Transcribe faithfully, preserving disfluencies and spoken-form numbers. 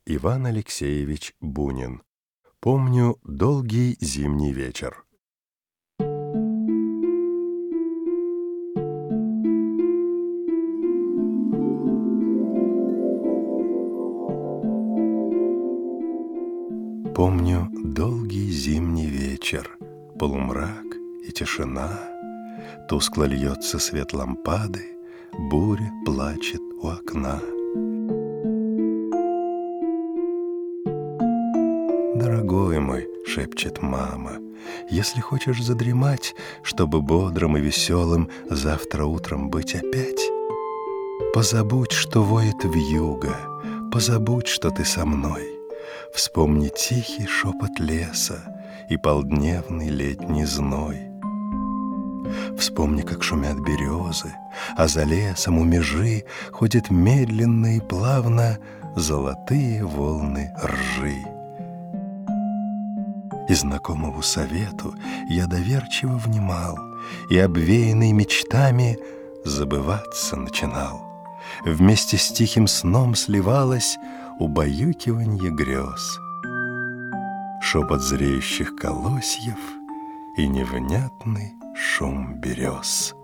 Иван Алексеевич Бунин. Помню долгий зимний вечер. Помню долгий зимний вечер, полумрак и тишина, тускло льется свет лампады, буря плачет у окна. «Дорогой мой, — шепчет мама, — если хочешь задремать, чтобы бодрым и веселым завтра утром быть опять, позабудь, что воет вьюга, позабудь, что ты со мной. Вспомни тихий шепот леса и полдневный летний зной. Вспомни, как шумят березы, а за лесом у межи ходят медленно и плавно золотые волны ржи. И знакомому совету я доверчиво внимал, и, обвеянный мечтами, забываться начинал. Вместе с тихим сном сливалось убаюкиванье грез, шепот зреющих колосьев и невнятный шум берез.